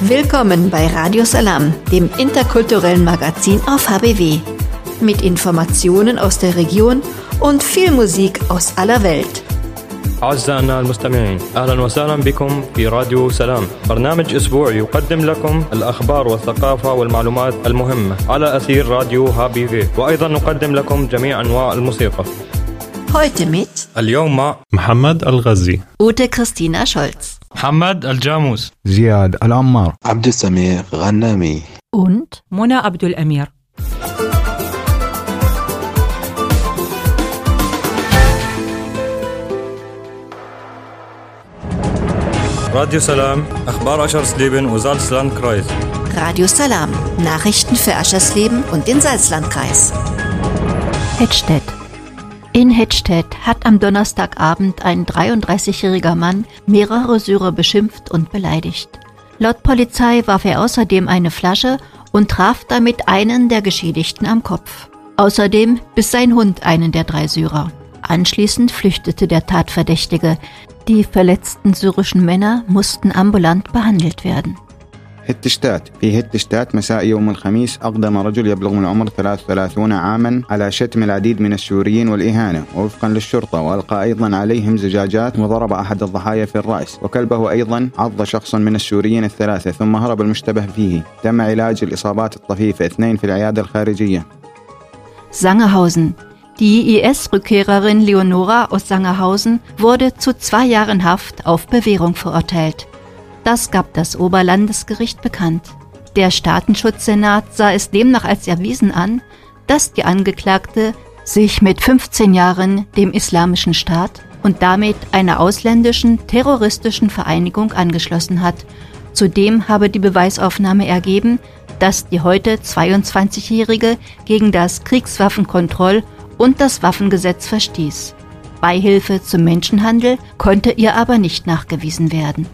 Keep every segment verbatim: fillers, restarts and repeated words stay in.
Willkommen bei Radio Salam, dem interkulturellen Magazin auf H B W. Mit Informationen aus der Region und viel Musik aus aller Welt. أعزائنا المستمعين، أهلا وسهلا بكم في راديو سلام، برنامج أسبوعي يقدم لكم الأخبار والثقافة والمعلومات المهمة على أثير راديو ها بي في، وأيضا نقدم لكم جميع أنواع الموسيقى. Heute mit اليوم مع محمد الغزي، Ute Christina Scholz, محمد الجاموس، زياد العمار، عبد السميع غنامي und منى عبد الأمير. راديو سلام، أخبار أشرسليبن وزالسلاندكreis. Radio Salam, Nachrichten für Aschersleben und den Salzlandkreis. Hettstedt. In Hettstedt hat am Donnerstagabend ein dreiunddreißigjähriger Mann mehrere Syrer beschimpft und beleidigt. Laut Polizei warf er außerdem eine Flasche und traf damit einen der Geschädigten am Kopf. Außerdem biss sein Hund einen der drei Syrer. Anschließend flüchtete der Tatverdächtige. Die verletzten syrischen Männer mussten ambulant behandelt werden. هتشتات في هتشتات مساء يوم الخميس أقدم رجل يبلغ من العمر ثلاثة وثلاثين عاما على شتم العديد من السوريين والإهانة وفقا للشرطة، وألقى أيضا عليهم زجاجات وضرب أحد الضحايا في الرأس، وكلبه أيضا عض شخص من السوريين الثلاثة ثم هرب المشتبه فيه. تم علاج الإصابات الطفيفة اثنين في العيادة الخارجية. Sangerhausen. Die I S-Rückkehrerin Leonora aus Sangerhausen wurde zu zwei Jahren Haft auf Bewährung verurteilt. Das gab das Oberlandesgericht bekannt. Der Staatenschutzsenat sah es demnach als erwiesen an, dass die Angeklagte sich mit fünfzehn Jahren dem Islamischen Staat und damit einer ausländischen terroristischen Vereinigung angeschlossen hat. Zudem habe die Beweisaufnahme ergeben, dass die heute zweiundzwanzigjährige gegen das Kriegswaffenkontroll- und das Waffengesetz verstieß. Beihilfe zum Menschenhandel konnte ihr aber nicht nachgewiesen werden.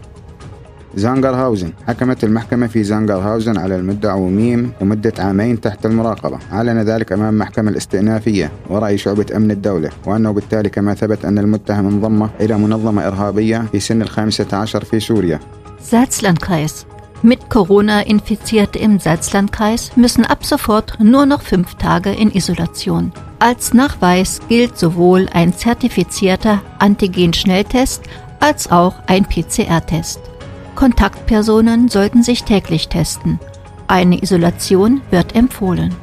زانغرهاوزن. حكمت المحكمة في زانغرهاوزن على المدعو ميم ومدة عامين تحت المراقبة. أعلن ذلك أمام المحكمة الاستئنافية ورأي شعبة أمن الدولة، وأنه بالتالي كما ثبت أن المتهم انضم إلى منظمة إرهابية في سن الخامسة عشر في سوريا. Salzlandkreis. Mit Corona Infizierte im Salzlandkreis müssen ab sofort nur noch fünf Tage in Isolation. Als Nachweis gilt sowohl ein zertifizierter Antigen-Schnelltest als auch ein P C R-Test. Kontaktpersonen sollten sich täglich testen. Eine Isolation wird empfohlen.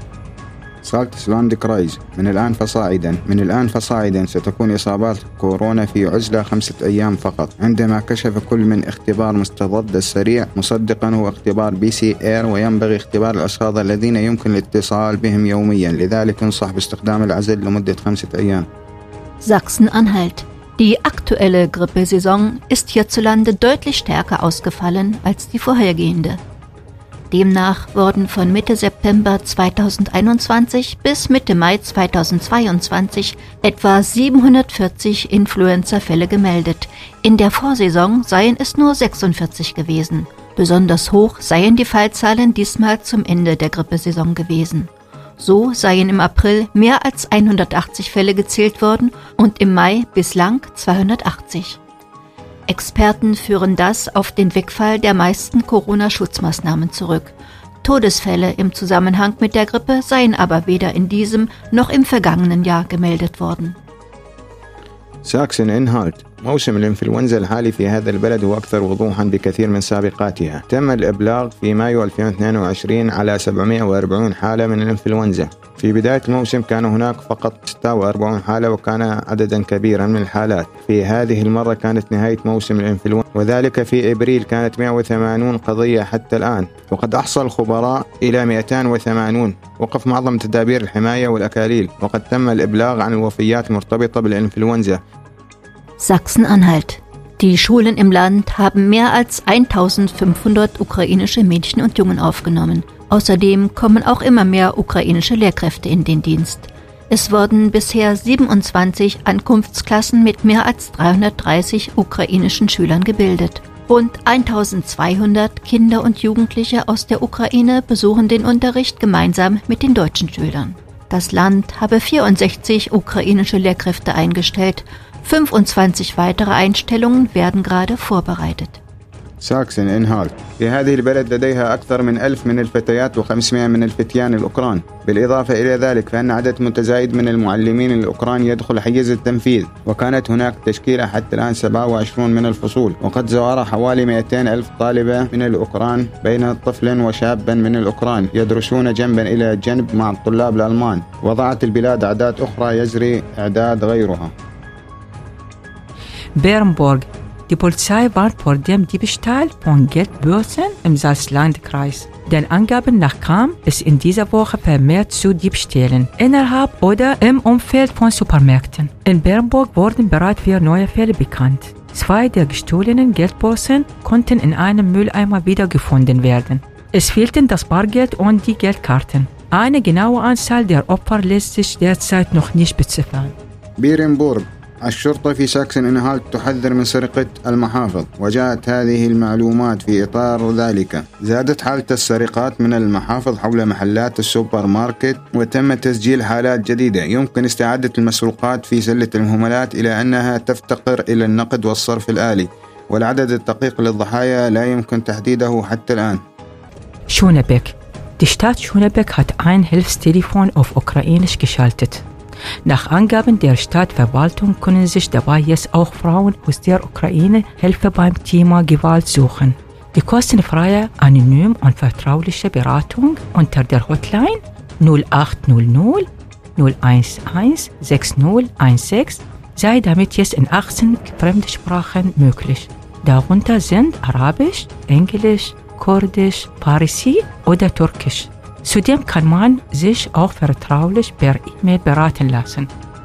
سالتسلاندكرايز. من الآن فصاعدا من الآن فصاعدا ستكون إصابات كورونا في عزلة خمسة أيام فقط، عندما كشف كل من اختبار مستضد السريع مسبقا هو اختبار بي سي إير، وينبغي اختبار الأشخاص الذين يمكن الاتصال بهم يوميا، لذلك ينصح باستخدام العزل لمدة خمسة أيام. Sachsen-Anhalt. Die aktuelle Grippesaison ist hierzulande deutlich stärker ausgefallen als die vorhergehende. Demnach wurden von Mitte September zweitausendeinundzwanzig bis Mitte Mai zweitausendzweiundzwanzig etwa siebenhundertvierzig Influenza-Fälle gemeldet. In der Vorsaison seien es nur sechsundvierzig gewesen. Besonders hoch seien die Fallzahlen diesmal zum Ende der Grippesaison gewesen. So seien im April mehr als hundertachtzig Fälle gezählt worden und im Mai bislang zweihundertachtzig. Experten führen das auf den Wegfall der meisten Corona-Schutzmaßnahmen zurück. Todesfälle im Zusammenhang mit der Grippe seien aber weder in diesem noch im vergangenen Jahr gemeldet worden. ساكسن إنهالت. موسم الإنفلونزا الحالي في هذا البلد هو أكثر وضوحا بكثير من سابقاتها. تم الإبلاغ في مايو ألفين واثنين وعشرين على سبعمائة وأربعين حالة من الإنفلونزا. في بداية الموسم كان هناك فقط ستة وأربعين حالة، وكان عددا كبيرا من الحالات. في هذه المرة كانت نهاية موسم الإنفلونزا، وذلك في إبريل كانت مائة وثمانين قضية حتى الآن، وقد أحصى الخبراء إلى مئتين وثمانين. وقف معظم تدابير الحماية والأكاليل، وقد تم الإبلاغ عن الوفيات المرتبطة بالإنفلونزا. Sachsen-Anhalt. Die Schulen im Land haben mehr als eintausendfünfhundert ukrainische Mädchen und Jungen aufgenommen. Außerdem kommen auch immer mehr ukrainische Lehrkräfte in den Dienst. Es wurden bisher siebenundzwanzig Ankunftsklassen mit mehr als dreihundertdreißig ukrainischen Schülern gebildet. Rund eintausendzweihundert Kinder und Jugendliche aus der Ukraine besuchen den Unterricht gemeinsam mit den deutschen Schülern. Das Land habe vierundsechzig ukrainische Lehrkräfte eingestellt. fünfundzwanzig weitere Einstellungen werden gerade vorbereitet. ساكسن إنهالت. في هذه البلد لديها أكثر من ألف من الفتيات وخمسمائة من الفتيان الأوكران. بالإضافة إلى ذلك فإن عدد متزايد من المعلمين الأوكران يدخل حيز التنفيذ، وكانت هناك تشكيلة حتى الآن سبعة وعشرين من الفصول، وقد زار حوالي مئتين ألف طالبة من الأوكران بين طفل وشاب من الأوكران يدرسون جنبا إلى جنب مع الطلاب الألمان. وضعت البلاد أعداد أخرى يجري إعداد غيرها. Bernburg. Die Polizei warnt vor dem Diebstahl von Geldbörsen im Salzlandkreis. Den Angaben nach kam es in dieser Woche vermehrt zu Diebstählen innerhalb oder im Umfeld von Supermärkten. In Bernburg wurden bereits vier neue Fälle bekannt. Zwei der gestohlenen Geldbörsen konnten in einem Mülleimer wiedergefunden werden. Es fehlten das Bargeld und die Geldkarten. Eine genaue Anzahl der Opfer lässt sich derzeit noch nicht beziffern. بيرنبورغ. الشرطة في ساكسن إنهالت تحذر من سرقة المحافظ، وجاءت هذه المعلومات في إطار ذلك. زادت حالة السرقات من المحافظ حول محلات السوبر ماركت، وتم تسجيل حالات جديدة. يمكن استعادة المسروقات في سلة المهملات إلى أنها تفتقر إلى النقد والصرف الآلي، والعدد الدقيق للضحايا لا يمكن تحديده حتى الآن. Schönebeck. Die Stadt Schönebeck hat ein Hilfstelefon auf Ukrainisch geschaltet. Nach Angaben der Stadtverwaltung können sich dabei jetzt auch Frauen aus der Ukraine Hilfe beim Thema Gewalt suchen. Die kostenfreie, anonym und vertrauliche Beratung unter der Hotline null acht null null null eins eins sechs null eins sechs sei damit jetzt in achtzehn Fremdsprachen möglich. Darunter sind Arabisch, Englisch, Kurdisch, Parsi oder Türkisch. Zudem kann man sich auch vertraulich per E-Mail beraten lassen.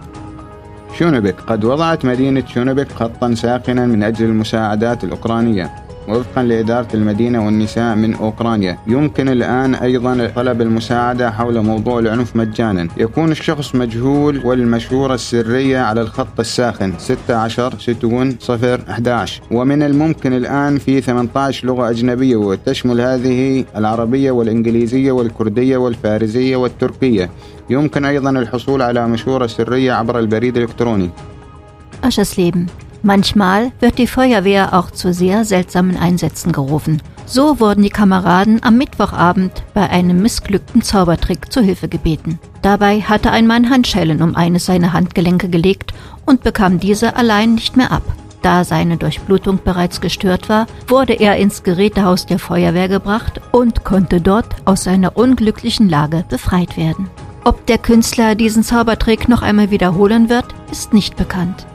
شونبك. قد وضعت مدينة شونبك خطا ساخنا من أجل المساعدات الأوكرانية وفقا لإدارة المدينة والنساء من أوكرانيا. يمكن الآن أيضا طلب المساعدة حول موضوع العنف مجانا. يكون الشخص مجهول والمشهورة السرية على الخط الساخن ستة عشر ستون صفر أحد عشر، ومن الممكن الآن في ثمانية عشر لغة أجنبية، وتشمل هذه العربية والإنجليزية والكردية والفارسية والتركية. يمكن أيضا الحصول على مشورة سرية عبر البريد الإلكتروني. Aschersleben. Manchmal wird die Feuerwehr auch zu sehr seltsamen Einsätzen gerufen. So wurden die Kameraden am Mittwochabend bei einem missglückten Zaubertrick zu Hilfe gebeten. Dabei hatte ein Mann Handschellen um eines seiner Handgelenke gelegt und bekam diese allein nicht mehr ab. Da seine Durchblutung bereits gestört war, wurde er ins Gerätehaus der Feuerwehr gebracht und konnte dort aus seiner unglücklichen Lage befreit werden. Ob der Künstler diesen Zaubertrick noch einmal wiederholen wird, ist nicht bekannt.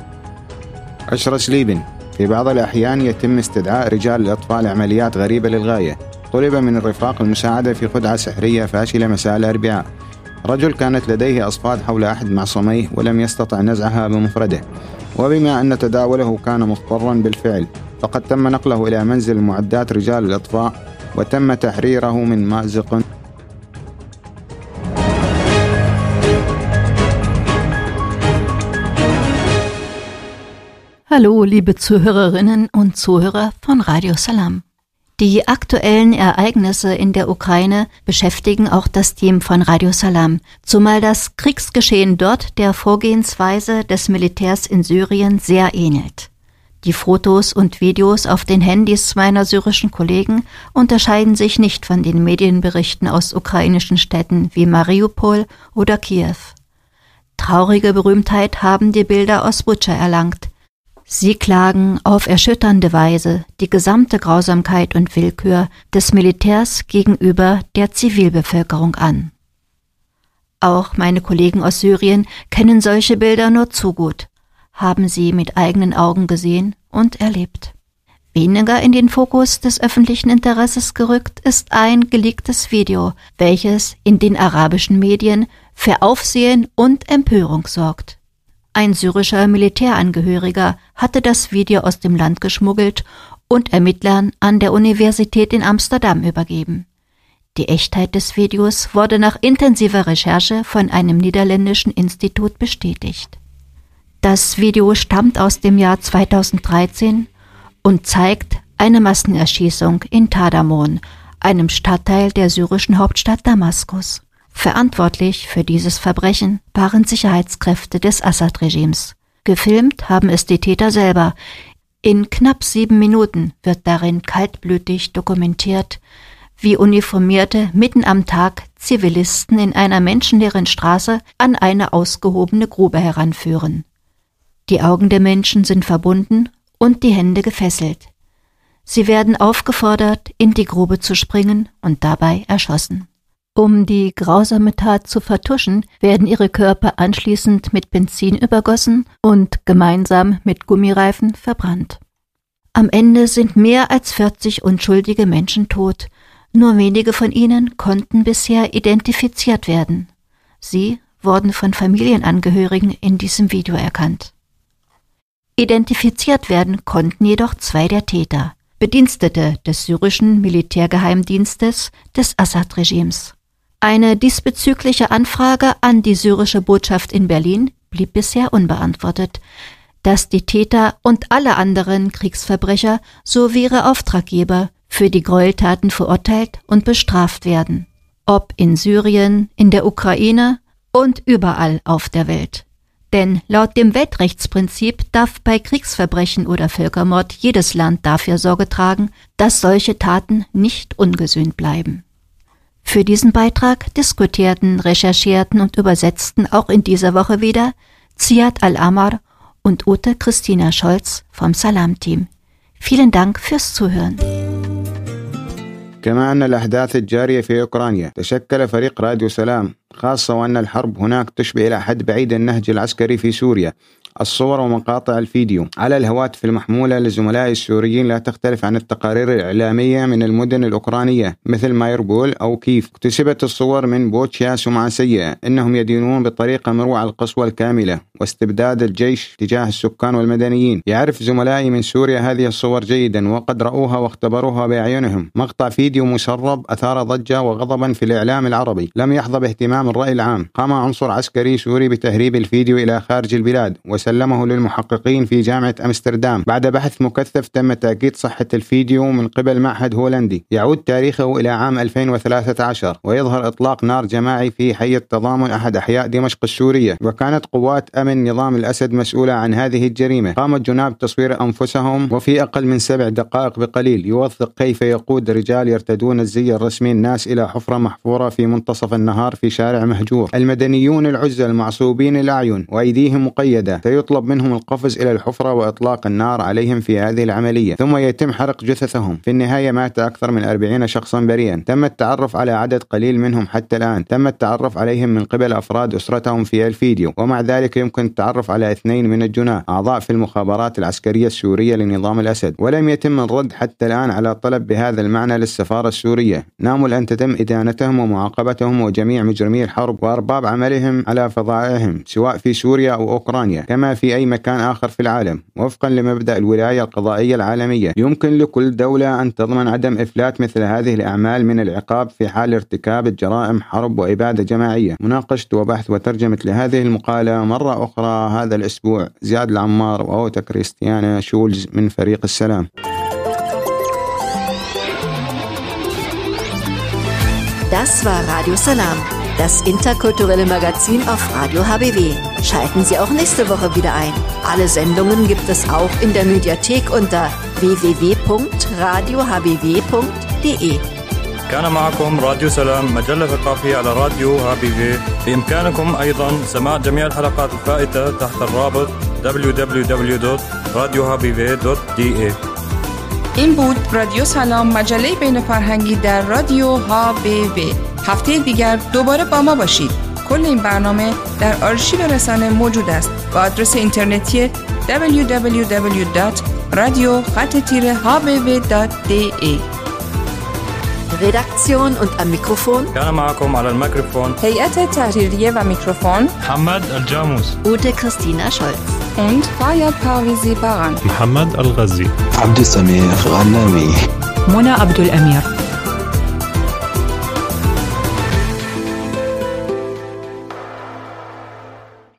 أشرس ليبن. في بعض الأحيان يتم استدعاء رجال الأطفاء لعمليات غريبة للغاية. طلب من الرفاق المساعدة في خدعة سحرية فاشلة مساء الأربعاء. رجل كانت لديه أصفاد حول أحد معصميه ولم يستطع نزعها بمفرده، وبما أن تداوله كان مضطرا بالفعل، فقد تم نقله إلى منزل معدات رجال الإطفاء وتم تحريره من مأزق. Hallo, liebe Zuhörerinnen und Zuhörer von Radio Salam. Die aktuellen Ereignisse in der Ukraine beschäftigen auch das Team von Radio Salam, zumal das Kriegsgeschehen dort der Vorgehensweise des Militärs in Syrien sehr ähnelt. Die Fotos und Videos auf den Handys meiner syrischen Kollegen unterscheiden sich nicht von den Medienberichten aus ukrainischen Städten wie Mariupol oder Kiew. Traurige Berühmtheit haben die Bilder aus Butscha erlangt. Sie klagen auf erschütternde Weise die gesamte Grausamkeit und Willkür des Militärs gegenüber der Zivilbevölkerung an. Auch meine Kollegen aus Syrien kennen solche Bilder nur zu gut, haben sie mit eigenen Augen gesehen und erlebt. Weniger in den Fokus des öffentlichen Interesses gerückt ist ein geleaktes Video, welches in den arabischen Medien für Aufsehen und Empörung sorgt. Ein syrischer Militärangehöriger hatte das Video aus dem Land geschmuggelt und Ermittlern an der Universität in Amsterdam übergeben. Die Echtheit des Videos wurde nach intensiver Recherche von einem niederländischen Institut bestätigt. Das Video stammt aus dem Jahr zweitausenddreizehn und zeigt eine Massenerschießung in Tadamon, einem Stadtteil der syrischen Hauptstadt Damaskus. Verantwortlich für dieses Verbrechen waren Sicherheitskräfte des Assad-Regimes. Gefilmt haben es die Täter selber, In knapp sieben Minuten wird darin kaltblütig dokumentiert, wie Uniformierte mitten am Tag Zivilisten in einer menschenleeren Straße an eine ausgehobene Grube heranführen. Die Augen der Menschen sind verbunden und die Hände gefesselt. Sie werden aufgefordert, in die Grube zu springen und dabei erschossen. Um die grausame Tat zu vertuschen, werden ihre Körper anschließend mit Benzin übergossen und gemeinsam mit Gummireifen verbrannt. Am Ende sind mehr als vierzig unschuldige Menschen tot. Nur wenige von ihnen konnten bisher identifiziert werden. Sie wurden von Familienangehörigen in diesem Video erkannt. Identifiziert werden konnten jedoch zwei der Täter, Bedienstete des syrischen Militärgeheimdienstes des Assad-Regimes. Eine diesbezügliche Anfrage an die syrische Botschaft in Berlin blieb bisher unbeantwortet, dass die Täter und alle anderen Kriegsverbrecher sowie ihre Auftraggeber für die Gräueltaten verurteilt und bestraft werden, ob in Syrien, in der Ukraine und überall auf der Welt. Denn laut dem Weltrechtsprinzip darf bei Kriegsverbrechen oder Völkermord jedes Land dafür Sorge tragen, dass solche Taten nicht ungesühnt bleiben. Für diesen Beitrag diskutierten, recherchierten und übersetzten auch in dieser Woche wieder Ziad Al-Amar und Ute Christina Scholz vom Salam-Team. Vielen Dank fürs Zuhören. كما أن الأحداث الجارية في أوكرانيا تشكل فريق راديو سلام، خاصة وأن الحرب هناك تشبه إلى حد بعيد النهج العسكري في سوريا. الصور ومقاطع الفيديو على الهواتف المحمولة لزملائي السوريين لا تختلف عن التقارير الإعلامية من المدن الأوكرانية مثل مايربول أو كيف. اكتسبت الصور من بوتشيا سمعة سيئة، إنهم يدينون بطريقة مروعة القسوة الكاملة واستبداد الجيش تجاه السكان والمدنيين. يعرف زملائي من سوريا هذه الصور جيدا وقد رأوها واختبروها بأعينهم. مقطع فيديو مسرب أثار ضجة وغضبا في الإعلام العربي، لم يحظى باهتمام الرأي العام. قام عنصر عسكري سوري بتهريب الفيديو إلى خارج البلاد وسلمه للمحققين في جامعة أمستردام. بعد بحث مكثف تم تأكيد صحة الفيديو من قبل معهد هولندي يعود تاريخه إلى عام ألفين وثلاثة عشر، ويظهر إطلاق نار جماعي في حي التضامن أحد أحياء دمشق السورية، وكانت قوات أمن نظام الأسد مسؤولة عن هذه الجريمة. قام الجناب بتصوير أنفسهم وفي أقل من سبع دقائق بقليل يوثق كيف يقود رجال يرتدون الزي الرسمي الناس إلى حفرة محفورة في منتصف النهار في شارع مهجور. المدنيون العزل معصوبين الأعين وأيديهم مقيدة، سيطلب منهم القفز إلى الحفرة وإطلاق النار عليهم في هذه العملية، ثم يتم حرق جثثهم. في النهاية مات أكثر من أربعين شخصا بريئا. تم التعرف على عدد قليل منهم حتى الآن، تم التعرف عليهم من قبل أفراد أسرتهم في الفيديو، ومع ذلك يمكن التعرف على اثنين من الجناه أعضاء في المخابرات العسكرية السورية لنظام الأسد، ولم يتم الرد حتى الآن على طلب بهذا المعنى للسفارة السورية. نامل أن تتم إدانتهم ومعاقبتهم وجميع مجرمي الحرب وأرباب عملهم على فضائعهم سواء في سوريا أو أوكرانيا كما في أي مكان آخر في العالم. وفقا لمبدأ الولاية القضائية العالمية، يمكن لكل دولة أن تضمن عدم إفلات مثل هذه الأعمال من العقاب في حال ارتكاب جرائم حرب وإبادة جماعية. مناقشة وبحث وترجمة لهذه المقالة مرة أخرى هذا الأسبوع زياد العمار وأوتا كريستيانا شولز من فريق السلام. Das war Radio Salam, das interkulturelle Magazin auf Radio H B W. Schalten Sie auch nächste Woche wieder ein. Alle Sendungen gibt es auch in der Mediathek unter w w w punkt radio h b w punkt d e. كان معكم راديو سلام، مجلة ثقافية على راديو ها بي في. بإمكانكم أيضا سماع جميع الحلقات الفائتة تحت الرابط دبلیو دبلیو دبلیو دات رادیو ها بی وی دات دی ای. این بود رادیو سلام، مجله بین فرهنگی در رادیو ها بی وی. هفته دیگر دوباره با ما باشید. کل این برنامه در آرشیو رسانه موجود است با آدرس اینترنتی دبلیو دبلیو دبلیو دات رادیو خط تیره ها بی وی دات دی ای. Redaktion und am Mikrofon كان معكم على الميكروفون هيئة تحريرية و میکروفون محمد الجاموس، Ute Christina Scholz und Fayad Parvizi Baran. محمد الغزي، عبد السميع غنامي، منى عبد الأمير.